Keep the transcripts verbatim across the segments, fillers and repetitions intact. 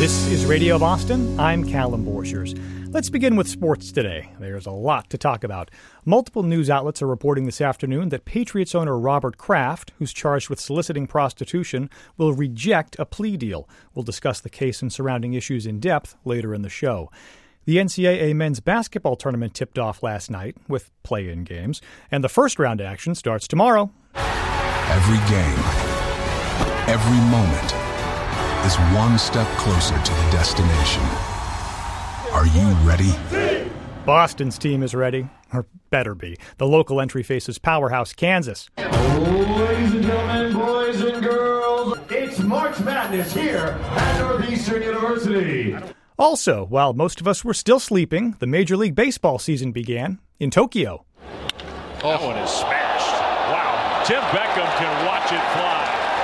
This is Radio Boston. I'm Callum Borchers. Let's begin with sports today. There's a lot to talk about. Multiple news outlets are reporting this afternoon that Patriots owner Robert Kraft, who's charged with soliciting prostitution, will reject a plea deal. We'll discuss the case and surrounding issues in depth later in the show. The N C double A men's basketball tournament tipped off last night with play-in games, and the first round action starts tomorrow. Every game, every moment is one step closer to the destination. Are you ready? Boston's team is ready, or better be. The local entry faces powerhouse Kansas. Ladies and gentlemen, boys and girls, it's March Madness here at Northeastern University. Also, while most of us were still sleeping, the Major League Baseball season began in Tokyo. That one is smashed. Wow. Tim Beckham can watch it fly.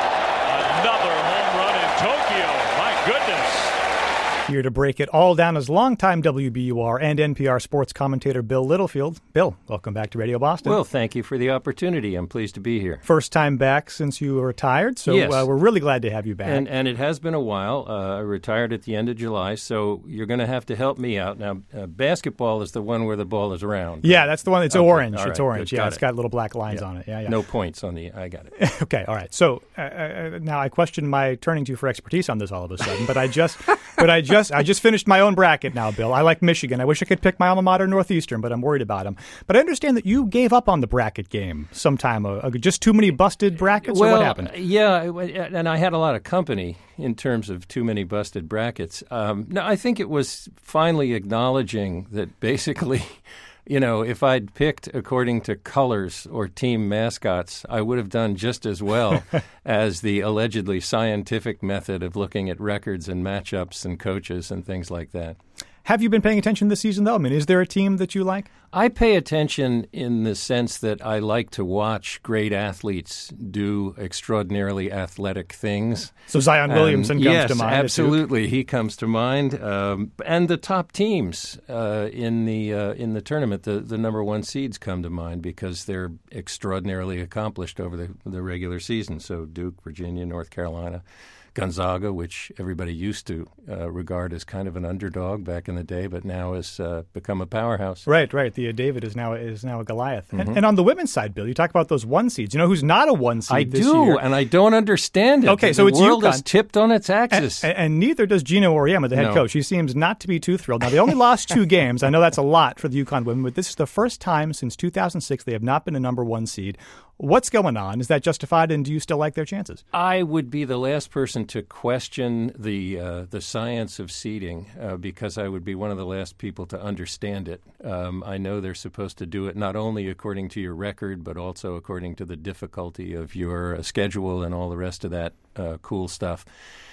Another home run in Tokyo. My goodness. Here to break it all down is longtime W B U R and N P R sports commentator Bill Littlefield. Bill, welcome back to Radio Boston. Well, thank you for the opportunity. I'm pleased to be here. First time back since you were retired, so yes. uh, we're really glad to have you back. And, and it has been a while. Uh, I retired at the end of July, so you're going to have to help me out. Now, uh, basketball is the one where the ball is around. Yeah, that's the one. It's okay. orange. Right. It's orange. Good. Yeah, got it's it. got little black lines yeah. on it. Yeah, yeah. No points on the – I got it. Okay, all right. So uh, uh, now I question my turning to you for expertise on this all of a sudden, but I just – but I just I just finished my own bracket now, Bill. I like Michigan. I wish I could pick my alma mater, Northeastern, but I'm worried about them. But I understand that you gave up on the bracket game some time ago. Just too many busted brackets, well, or what happened? Yeah, and I had a lot of company in terms of too many busted brackets. Um, no, I think it was finally acknowledging that basically – you know, if I'd picked according to colors or team mascots, I would have done just as well as the allegedly scientific method of looking at records and matchups and coaches and things like that. Have you been paying attention this season, though? I mean, is there a team that you like? I pay attention in the sense that I like to watch great athletes do extraordinarily athletic things. So Zion Williamson um, comes yes, to mind. Yes, absolutely. He comes to mind. Um, and the top teams uh, in the uh, in the tournament, the, the number one seeds come to mind because they're extraordinarily accomplished over the, the regular season. So Duke, Virginia, North Carolina. Gonzaga, which everybody used to uh, regard as kind of an underdog back in the day, but now has uh, become a powerhouse. Right, right. The uh, David is now is now a Goliath. Mm-hmm. And, and on the women's side, Bill, you talk about those one seeds. You know who's not a one seed I this do, year? and I don't understand it. Okay, the so it's world UConn. is tipped on its axis. And, and neither does Gino Auriemma, the head No. coach. He seems not to be too thrilled. Now, they only lost two games. I know that's a lot for the UConn women, but this is the first time since two thousand six they have not been a number one seed. What's going on? Is that justified, and do you still like their chances? I would be the last person to question the uh, the science of seeding uh, because I would be one of the last people to understand it. Um, I know they're supposed to do it not only according to your record, but also according to the difficulty of your uh, schedule and all the rest of that uh, cool stuff.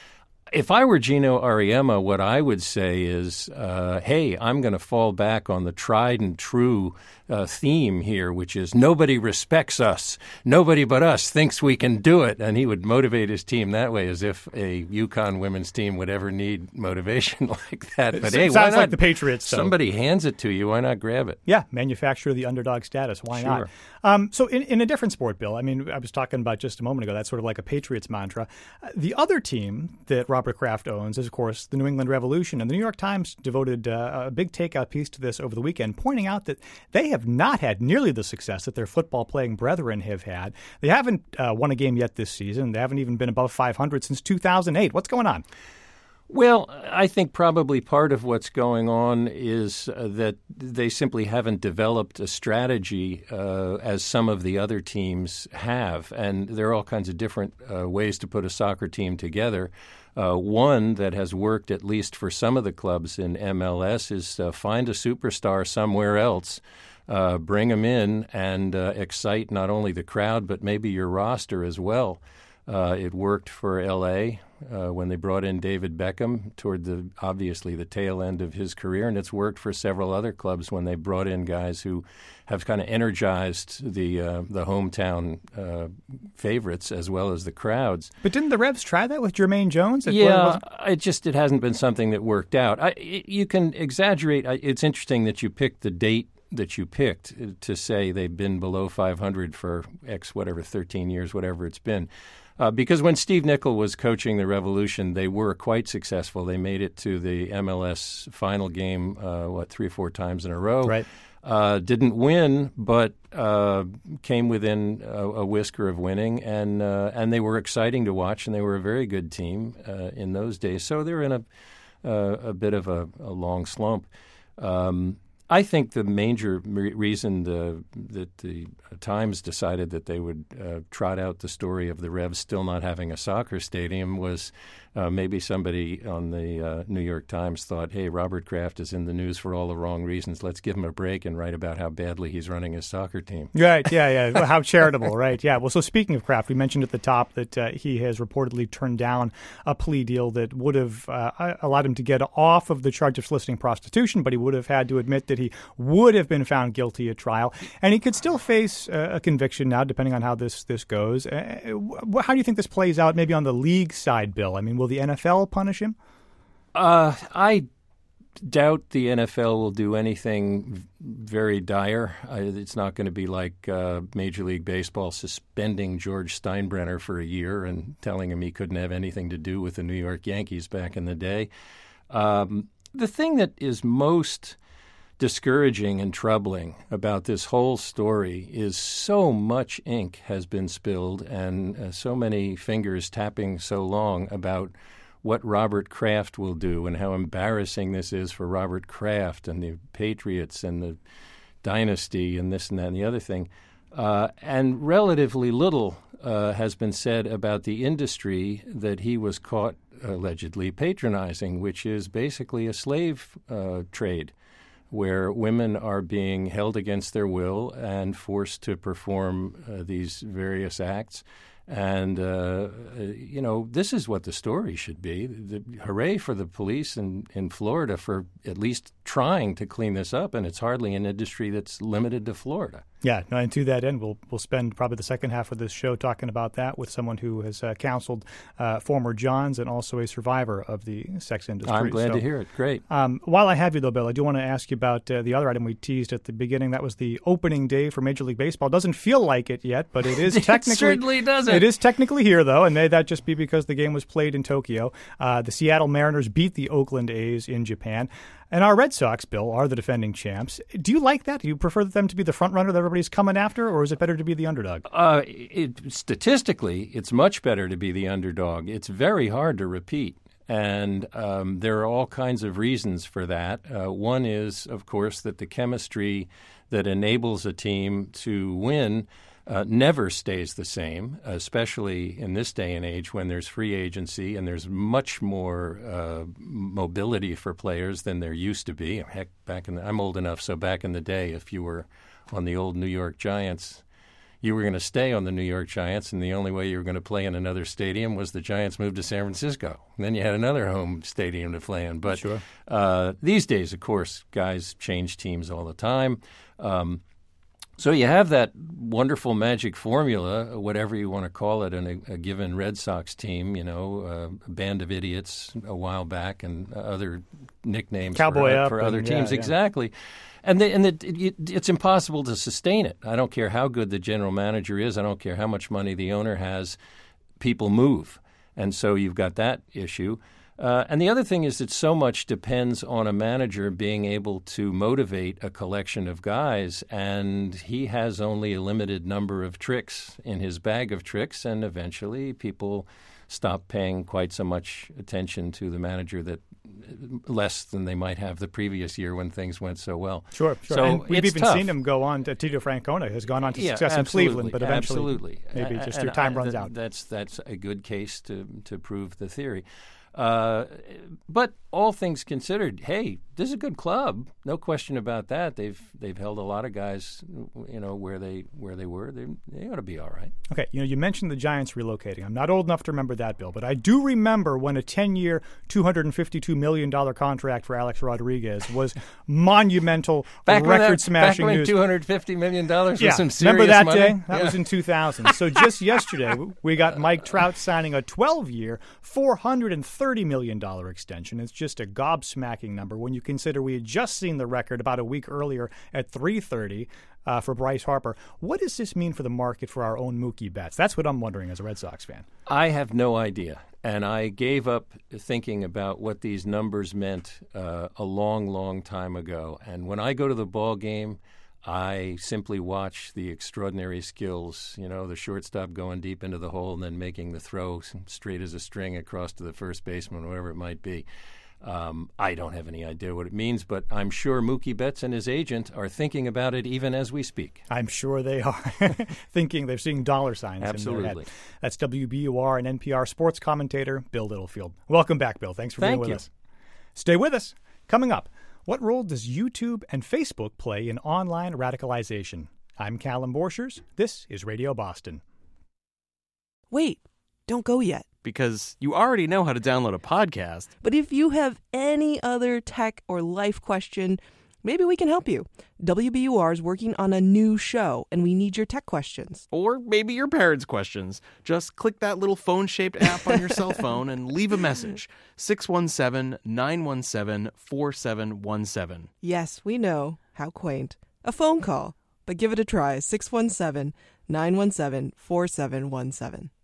If I were Gino Auriemma, what I would say is, uh, hey, I'm going to fall back on the tried and true uh, theme here, which is nobody respects us. Nobody but us thinks we can do it. And he would motivate his team that way, as if a UConn women's team would ever need motivation like that. But it hey, sounds why not? like the Patriots. Though. Somebody hands it to you. Why not grab it? Yeah, manufacture the underdog status. Why Sure. not? Um, so in, in a different sport, Bill, I mean, I was talking about just a moment ago, that's sort of like a Patriots mantra. Uh, the other team that Robert Kraft owns is, of course, the New England Revolution. And the New York Times devoted uh, a big takeout piece to this over the weekend, pointing out that they have not had nearly the success that their football-playing brethren have had. They haven't uh, won a game yet this season. They haven't even been above five hundred since two thousand eight. What's going on? Well, I think probably part of what's going on is uh, that they simply haven't developed a strategy uh, as some of the other teams have. And there are all kinds of different uh, ways to put a soccer team together. Uh, one that has worked, at least for some of the clubs in M L S, is uh, find a superstar somewhere else, uh, bring them in, and uh, excite not only the crowd but maybe your roster as well. Uh, it worked for L A uh, when they brought in David Beckham toward the obviously the tail end of his career, and it's worked for several other clubs when they brought in guys who have kind of energized the uh, the hometown uh, favorites as well as the crowds. But didn't the Revs try that with Jermaine Jones? It yeah, it just it hasn't been something that worked out. I, you can exaggerate. It's interesting that you picked the date that you picked to say they've been below five hundred for X whatever thirteen years, whatever it's been. Uh, because when Steve Nicol was coaching the Revolution, they were quite successful. They made it to the M L S final game, uh, what, three or four times in a row. Right. Uh, didn't win, but uh, came within a, a whisker of winning, and uh, and they were exciting to watch, and they were a very good team uh, in those days. So they're in a uh, a bit of a, a long slump. Um, I think the major re- reason the, that the Times decided that they would uh, trot out the story of the Revs still not having a soccer stadium was uh, maybe somebody on the uh, New York Times thought, hey, Robert Kraft is in the news for all the wrong reasons. Let's give him a break and write about how badly he's running his soccer team. Right, yeah, yeah. Well, how charitable, right? Yeah. Well, so speaking of Kraft, we mentioned at the top that uh, he has reportedly turned down a plea deal that would have uh, allowed him to get off of the charge of soliciting prostitution, but he would have had to admit that he would have been found guilty at trial, and he could still face uh, a conviction now, depending on how this this goes. Uh, how do you think this plays out, maybe on the league side, Bill? I mean, will the N F L punish him? Uh, I doubt the N F L will do anything very dire. Uh, it's not going to be like uh, Major League Baseball suspending George Steinbrenner for a year and telling him he couldn't have anything to do with the New York Yankees back in the day. Um, the thing that is most discouraging and troubling about this whole story is so much ink has been spilled and uh, so many fingers tapping so long about what Robert Kraft will do and how embarrassing this is for Robert Kraft and the Patriots and the dynasty and this and that and the other thing. Uh, and relatively little uh, has been said about the industry that he was caught allegedly patronizing, which is basically a slave uh, trade, where women are being held against their will and forced to perform uh, these various acts. And, uh, uh, you know, this is what the story should be. The, hooray for the police in, in Florida for at least trying to clean this up, and it's hardly an industry that's limited to Florida. Yeah, no, and to that end, we'll we'll spend probably the second half of this show talking about that with someone who has uh, counseled uh, former Johns and also a survivor of the sex industry. I'm glad so, to hear it. Great. Um, while I have you, though, Bill, I do want to ask you about uh, the other item we teased at the beginning. That was the opening day for Major League Baseball. Doesn't feel like it yet, but it is it technically certainly doesn't. It is technically here, though, and may that just be because the game was played in Tokyo. Uh, the Seattle Mariners beat the Oakland A's in Japan. And our Red Sox, Bill, are the defending champs. Do you like that? Do you prefer them to be the front runner that everybody's coming after, or is it better to be the underdog? Uh, it, statistically, it's much better to be the underdog. It's very hard to repeat. And um, there are all kinds of reasons for that. Uh, one is, of course, that the chemistry that enables a team to win Uh, never stays the same, especially in this day and age when there's free agency and there's much more uh, mobility for players than there used to be. Heck, back in the, I'm old enough, so back in the day, if you were on the old New York Giants, you were going to stay on the New York Giants, and the only way you were going to play in another stadium was the Giants moved to San Francisco. And then you had another home stadium to play in. But sure. uh, these days, of course, guys change teams all the time. Um, So you have that wonderful magic formula, whatever you want to call it, in a, a given Red Sox team, you know, uh, a band of idiots a while back and other nicknames Cowboy for, up for other and, teams. yeah, yeah. Exactly. And, the, and the, it, it's impossible to sustain it. I don't care how good the general manager is. I don't care how much money the owner has. People move. And so you've got that issue. Uh, and the other thing is that so much depends on a manager being able to motivate a collection of guys, and he has only a limited number of tricks in his bag of tricks, and eventually people stop paying quite so much attention to the manager that less than they might have the previous year when things went so well. Sure, sure. So and we've it's even tough. seen him go on to Tito Francona has gone on to Yeah, success in absolutely, Cleveland, but eventually absolutely. maybe A- just and your time I- runs th- out. That's that's a good case to to prove the theory. Uh, but all things considered, hey, this is a good club, no question about that. They've they've held a lot of guys, you know, where they where they were. They they ought to be all right. Okay, you know, you mentioned the Giants relocating. I'm not old enough to remember that, Bill, but I do remember when a ten-year, two hundred fifty-two million dollars contract for Alex Rodriguez was monumental, record-smashing back when news. two hundred fifty million dollars Yeah, was some serious remember that money? day? That Yeah. was in two thousand. So just yesterday, we got Mike Trout signing a twelve-year, four hundred thirty thirty million dollars extension. It's just a gobsmacking number when you consider we had just seen the record about a week earlier at three thirty uh, for Bryce Harper. What does this mean for the market for our own Mookie Betts? That's what I'm wondering as a Red Sox fan. I have no idea. And I gave up thinking about what these numbers meant uh, a long, long time ago. And when I go to the ball game, I simply watch the extraordinary skills, you know, the shortstop going deep into the hole and then making the throw straight as a string across to the first baseman, whatever it might be. Um, I don't have any idea what it means, but I'm sure Mookie Betts and his agent are thinking about it even as we speak. I'm sure they are thinking they're seeing dollar signs Absolutely. in their head. That's W B U R and N P R sports commentator Bill Littlefield. Welcome back, Bill. Thanks for Thank being with you. us. Stay with us. Coming up, what role does YouTube and Facebook play in online radicalization? I'm Callum Borchers. This is Radio Boston. Wait, don't go yet. Because you already know how to download a podcast. But if you have any other tech or life question, maybe we can help you. W B U R is working on a new show, and we need your tech questions. Or maybe your parents' questions. Just click that little phone-shaped app on your cell phone and leave a message. six one seven, nine one seven, four seven one seven. Yes, we know. How quaint. A phone call. But give it a try. six one seven, nine one seven, four seven one seven.